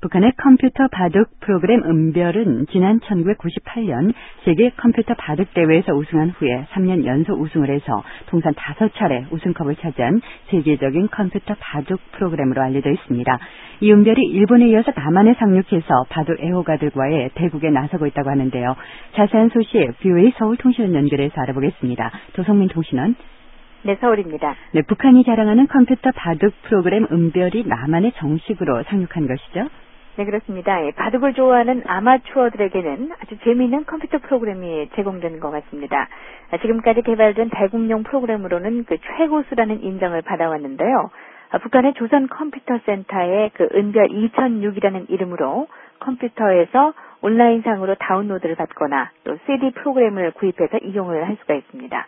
북한의 컴퓨터 바둑 프로그램 은별은 지난 1998년 세계 컴퓨터 바둑 대회에서 우승한 후에 3년 연속 우승을 해서 통산 5차례 우승컵을 차지한 세계적인 컴퓨터 바둑 프로그램으로 알려져 있습니다. 이 은별이 일본에 이어서 남한에 상륙해서 바둑 애호가들과의 대국에 나서고 있다고 하는데요. 자세한 소식 VOA 서울 통신원 연결해서 알아보겠습니다. 조성민 통신원. 네, 서울입니다. 네, 북한이 자랑하는 컴퓨터 바둑 프로그램 은별이 남한에 정식으로 상륙한 것이죠? 네, 그렇습니다. 바둑을 좋아하는 아마추어들에게는 아주 재미있는 컴퓨터 프로그램이 제공되는 것 같습니다. 지금까지 개발된 대국용 프로그램으로는 그 최고수라는 인정을 받아왔는데요. 북한의 조선 컴퓨터 센터의 그 은별 2006이라는 이름으로 컴퓨터에서 온라인상으로 다운로드를 받거나 또 CD 프로그램을 구입해서 이용을 할 수가 있습니다.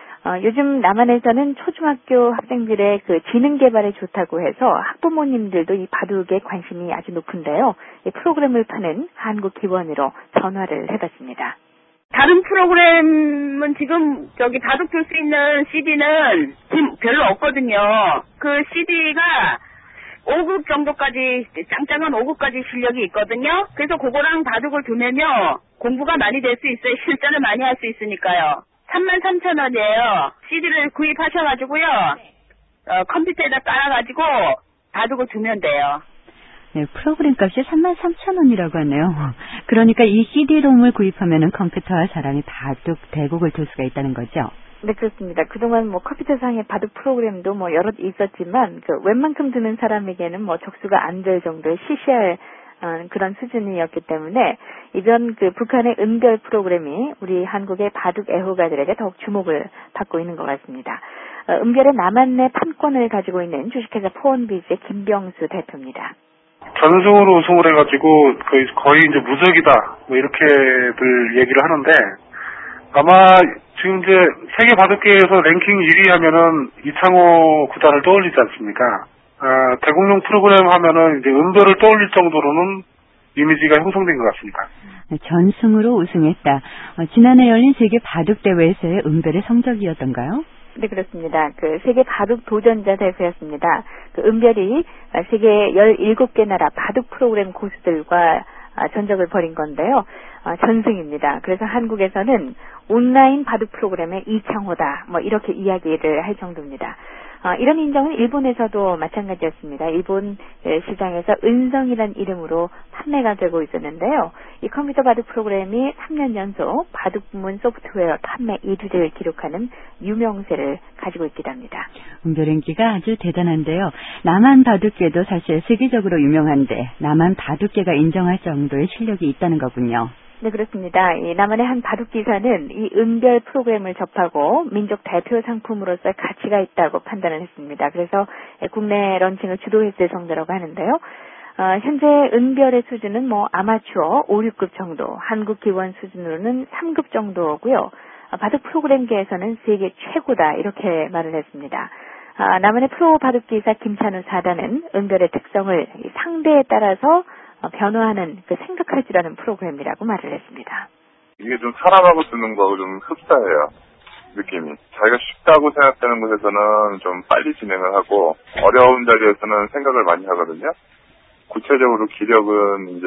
요즘 남한에서는 초중학교 학생들의 그 지능 개발에 좋다고 해서 학부모님들도 이 바둑에 관심이 아주 높은데요. 이 프로그램을 파는 한국 기원으로 전화를 해봤습니다. 다른 프로그램은 지금 바둑 둘 수 있는 CD는 지금 별로 없거든요. 그 CD가 5급 정도까지, 짱짱한 5급까지 실력이 있거든요. 그래서 그거랑 바둑을 두면요, 공부가 많이 될 수 있어요. 실전을 많이 할 수 있으니까요. 33,000원이에요. CD를 구입하셔가지고요, 컴퓨터에다 깔아가지고 바둑을 두면 돼요. 네, 프로그램 값이 33,000원이라고 하네요. 그러니까 이 CD롬을 구입하면은 컴퓨터와 사람이 바둑 대국을 둘 수가 있다는 거죠? 네, 그렇습니다. 그동안 컴퓨터상의 바둑 프로그램도 여러 있었지만, 웬만큼 드는 사람에게는 적수가 안 될 정도의 시시할 그런 수준이었기 때문에 이번 북한의 은별 프로그램이 우리 한국의 바둑 애호가들에게 더욱 주목을 받고 있는 것 같습니다. 은별의 남한 내 판권을 가지고 있는 주식회사 포원비즈의 김병수 대표입니다. 전승으로 우승을 해가지고 거의 이제 무적이다 이렇게들 얘기를 하는데, 아마 지금 이제 세계 바둑계에서 랭킹 1위 하면은 이창호 구단을 떠올리지 않습니까? 대국용 프로그램 하면은 이제 은별을 떠올릴 정도로는 이미지가 형성된 것 같습니다. 전승으로 우승했다. 지난해 열린 세계 바둑 대회에서의 은별의 성적이었던가요? 네, 그렇습니다. 세계 바둑 도전자 대회였습니다. 은별이 세계 17개 나라 바둑 프로그램 고수들과 전적을 벌인 건데요. 전승입니다. 그래서 한국에서는 온라인 바둑 프로그램의 이창호다, 이렇게 이야기를 할 정도입니다. 이런 인정은 일본에서도 마찬가지였습니다. 일본 시장에서 은성이라는 이름으로 판매가 되고 있었는데요. 이 컴퓨터 바둑 프로그램이 3년 연속 바둑 부문 소프트웨어 판매 1위를 기록하는 유명세를 가지고 있기도 합니다. 은별 인기가 아주 대단한데요. 남한 바둑계도 사실 세계적으로 유명한데 남한 바둑계가 인정할 정도의 실력이 있다는 거군요. 네, 그렇습니다. 이 남한의 한 바둑 기사는 이 은별 프로그램을 접하고 민족 대표 상품으로서 가치가 있다고 판단을 했습니다. 그래서 국내 런칭을 주도했을 정도라고 하는데요. 현재 은별의 수준은 아마추어 5, 6급 정도, 한국 기원 수준으로는 3급 정도고요. 바둑 프로그램계에서는 세계 최고다, 이렇게 말을 했습니다. 남한의 프로 바둑 기사 김찬우 사단은 은별의 특성을 상대에 따라서 변화하는 생각할 줄 아는 프로그램이라고 말을 했습니다. 이게 좀 사람하고 쓰는 거하고 좀 흡사해요. 느낌이. 자기가 쉽다고 생각되는 곳에서는 좀 빨리 진행을 하고, 어려운 자리에서는 생각을 많이 하거든요. 구체적으로 기력은 이제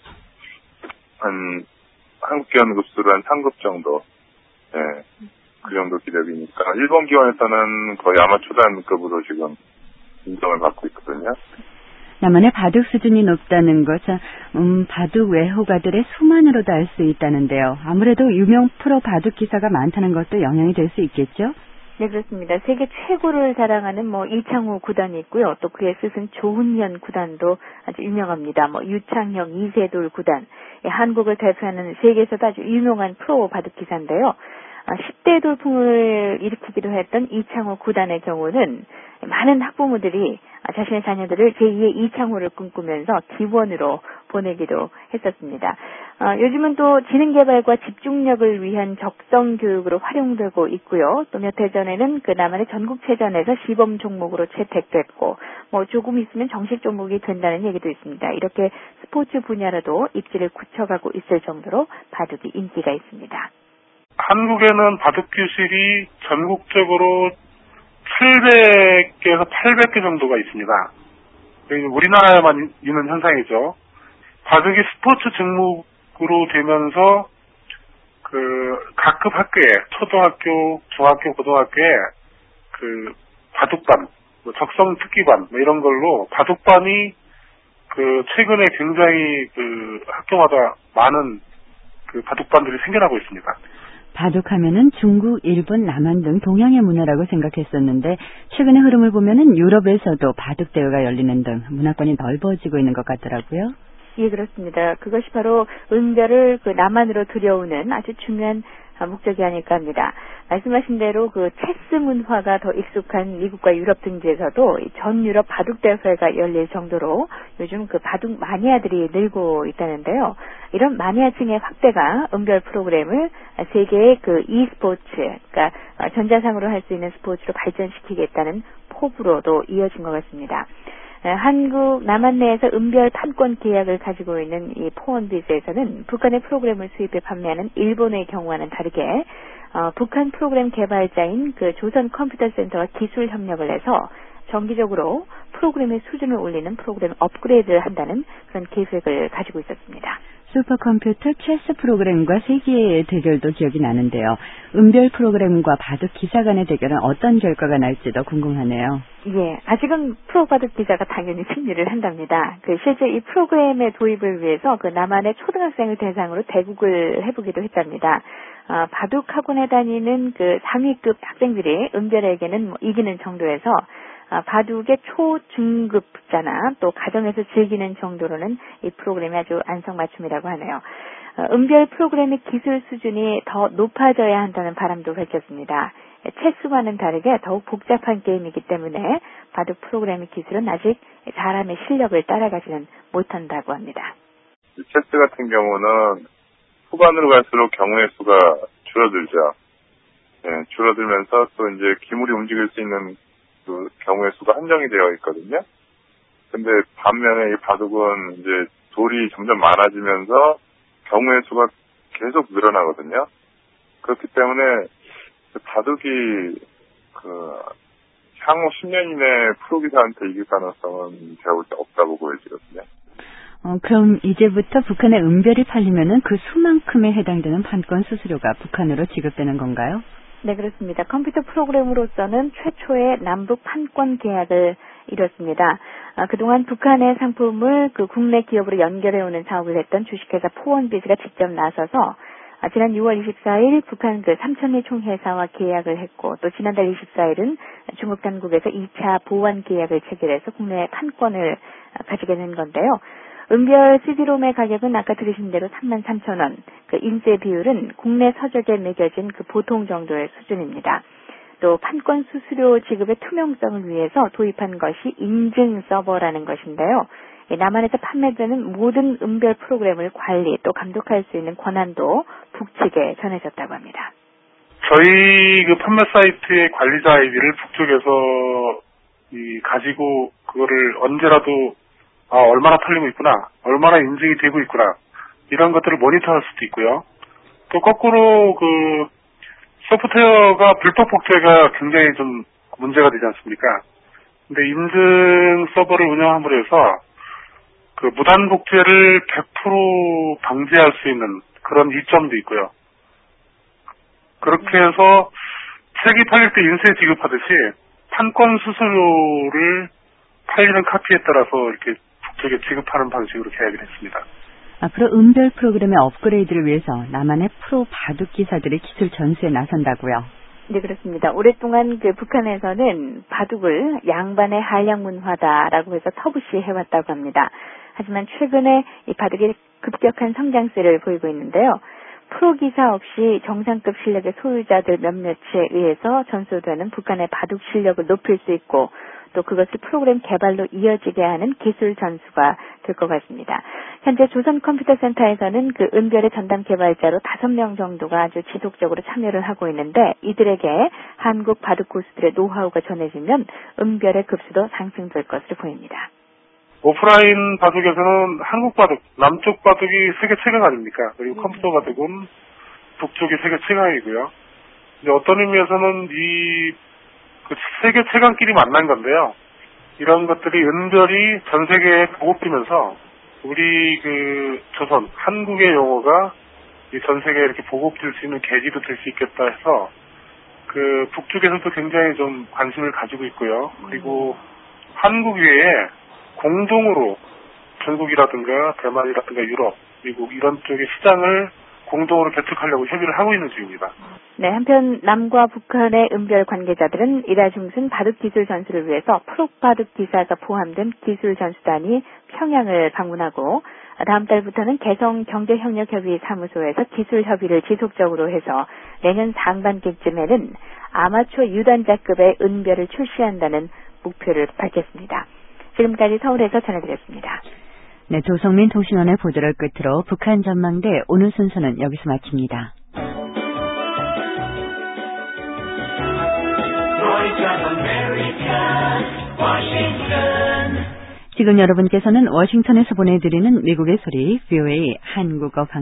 한 한국 기원 급수로 한 3급 정도. 예. 그 정도 기력이니까 일본 기원에서는 거의 아마추어단급으로 지금 인정을 받고 있거든요. 남한의 바둑 수준이 높다는 것은 바둑 애호가들의 수만으로도 알 수 있다는데요. 아무래도 유명 프로 바둑 기사가 많다는 것도 영향이 될 수 있겠죠? 네, 그렇습니다. 세계 최고를 자랑하는 이창호 구단이 있고요. 또 그의 스승 조훈현 구단도 아주 유명합니다. 유창형, 이세돌 구단, 한국을 대표하는 세계에서도 아주 유명한 프로 바둑 기사인데요. 10대 돌풍을 일으키기도 했던 이창호 구단의 경우는 많은 학부모들이 자신의 자녀들을 제2의 이창호를 꿈꾸면서 기원으로 보내기도 했었습니다. 요즘은 또 지능 개발과 집중력을 위한 적성 교육으로 활용되고 있고요. 또 몇 해 전에는 남한의 전국체전에서 시범 종목으로 채택됐고, 조금 있으면 정식 종목이 된다는 얘기도 있습니다. 이렇게 스포츠 분야로도 입지를 굳혀가고 있을 정도로 바둑이 인기가 있습니다. 한국에는 바둑 교실이 전국적으로 700개에서 800개 정도가 있습니다. 우리나라에만 있는 현상이죠. 바둑이 스포츠 종목으로 되면서 각급 학교에, 초등학교, 중학교, 고등학교에 바둑반, 적성 특기반, 이런 걸로 바둑반이 최근에 굉장히 학교마다 많은 바둑반들이 생겨나고 있습니다. 바둑하면은 중국, 일본, 남한 등 동양의 문화라고 생각했었는데 최근의 흐름을 보면은 유럽에서도 바둑 대회가 열리는 등 문화권이 넓어지고 있는 것 같더라고요. 예, 그렇습니다. 그것이 바로 은별을 남한으로 들여오는 아주 중요한 목적이 아닐까 합니다. 말씀하신 대로 체스 문화가 더 익숙한 미국과 유럽 등지에서도 전 유럽 바둑 대회가 열릴 정도로 요즘 바둑 마니아들이 늘고 있다는데요. 이런 마니아층의 확대가 은별 프로그램을 세계의 e스포츠, 그러니까 전자상으로 할 수 있는 스포츠로 발전시키겠다는 포부로도 이어진 것 같습니다. 한국 남한 내에서 은별 판권 계약을 가지고 있는 이 포원비즈에서는 북한의 프로그램을 수입해 판매하는 일본의 경우와는 다르게 북한 프로그램 개발자인 조선 컴퓨터 센터와 기술 협력을 해서 정기적으로 프로그램의 수준을 올리는 프로그램 업그레이드를 한다는 그런 계획을 가지고 있었습니다. 슈퍼컴퓨터 체스 프로그램과 세계의 대결도 기억이 나는데요. 은별 프로그램과 바둑 기사 간의 대결은 어떤 결과가 날지도 궁금하네요. 예, 아직은 프로 바둑 기사가 당연히 승리를 한답니다. 실제 이 프로그램의 도입을 위해서 남한의 초등학생을 대상으로 대국을 해보기도 했답니다. 바둑 학원에 다니는 상위급 학생들이 은별에게는 이기는 정도에서 바둑의 초중급자나 또 가정에서 즐기는 정도로는 이 프로그램이 아주 안성맞춤이라고 하네요. 은별 프로그램의 기술 수준이 더 높아져야 한다는 바람도 밝혔습니다. 체스와는 다르게 더욱 복잡한 게임이기 때문에 바둑 프로그램의 기술은 아직 사람의 실력을 따라가지는 못한다고 합니다. 체스 같은 경우는 후반으로 갈수록 경우의 수가 줄어들죠. 네, 줄어들면서 또 이제 기물이 움직일 수 있는 경우의 수가 한정이 되어 있거든요. 근데 반면에 이 바둑은 이제 돌이 점점 많아지면서 경우의 수가 계속 늘어나거든요. 그렇기 때문에 바둑이 향후 10년 이내에 프로기사한테 이길 가능성은 제가 볼 때 없다고 보여지거든요. 그럼 이제부터 북한의 은별이 팔리면은 그 수만큼에 해당되는 판권 수수료가 북한으로 지급되는 건가요? 네, 그렇습니다. 컴퓨터 프로그램으로서는 최초의 남북 판권 계약을 이뤘습니다. 그동안 북한의 상품을 국내 기업으로 연결해오는 사업을 했던 주식회사 포원비즈가 직접 나서서 지난 6월 24일 북한 삼천리 총회사와 계약을 했고 또 지난달 24일은 중국 당국에서 2차 보완 계약을 체결해서 국내 판권을 가지게 된 건데요. 은별 CD롬의 가격은 아까 들으신 대로 33,000원, 인쇄 비율은 국내 서적에 매겨진 보통 정도의 수준입니다. 또 판권 수수료 지급의 투명성을 위해서 도입한 것이 인증 서버라는 것인데요. 남한에서 판매되는 모든 은별 프로그램을 관리 또 감독할 수 있는 권한도 북측에 전해졌다고 합니다. 저희 판매 사이트의 관리자 아이디를 북쪽에서 가지고 그거를 언제라도 얼마나 팔리고 있구나, 얼마나 인증이 되고 있구나, 이런 것들을 모니터할 수도 있고요. 또 거꾸로 소프트웨어가 불법 복제가 굉장히 좀 문제가 되지 않습니까? 근데 인증 서버를 운영함으로 해서 무단 복제를 100% 방지할 수 있는 그런 이점도 있고요. 그렇게 해서 책이 팔릴 때 인쇄 지급하듯이 판권 수수료를 팔리는 카피에 따라서 이렇게 북쪽에 지급하는 방식으로 계약을 했습니다. 앞으로 은별 프로그램의 업그레이드를 위해서 남한의 프로 바둑 기사들이 기술 전수에 나선다고요? 네, 그렇습니다. 오랫동안 북한에서는 바둑을 양반의 한량 문화다라고 해서 터부시 해왔다고 합니다. 하지만 최근에 이 바둑이 급격한 성장세를 보이고 있는데요. 프로기사 없이 정상급 실력의 소유자들 몇몇에 의해서 전수되는 북한의 바둑 실력을 높일 수 있고 또 그것을 프로그램 개발로 이어지게 하는 기술 전수가 될 것 같습니다. 현재 조선 컴퓨터 센터에서는 은별의 전담 개발자로 5명 정도가 아주 지속적으로 참여를 하고 있는데 이들에게 한국 바둑 고수들의 노하우가 전해지면 은별의 급수도 상승될 것으로 보입니다. 오프라인 바둑에서는 한국 바둑, 남쪽 바둑이 세계 최강 아닙니까? 그리고 컴퓨터 바둑은 북쪽이 세계 최강이고요. 이제 어떤 의미에서는 세계 최강끼리 만난 건데요. 이런 것들이 은별이 전 세계에 보급되면서 우리 조선, 한국의 용어가 전 세계에 이렇게 보급될 수 있는 계기도 될 수 있겠다 해서 북쪽에서도 굉장히 좀 관심을 가지고 있고요. 그리고 한국 외에 공동으로 중국이라든가 대만이라든가 유럽, 미국 이런 쪽의 시장을 공동으로 개척하려고 협의를 하고 있는 중입니다. 네, 한편 남과 북한의 은별 관계자들은 이달 중순 바둑 기술 전수를 위해서 프로 바둑 기사가 포함된 기술 전수단이 평양을 방문하고 다음 달부터는 개성 경제협력협의 사무소에서 기술 협의를 지속적으로 해서 내년 상반기쯤에는 아마추어 유단자급의 은별을 출시한다는 목표를 밝혔습니다. 지금까지 서울에서 전해드렸습니다. 네, 조성민 도신원의 보도를 끝으로 북한 전망대 오늘 순서는 여기서 마칩니다. 지금 여러분께서는 워싱턴에서 보내드리는 미국의 소리 VOA 한국어 방송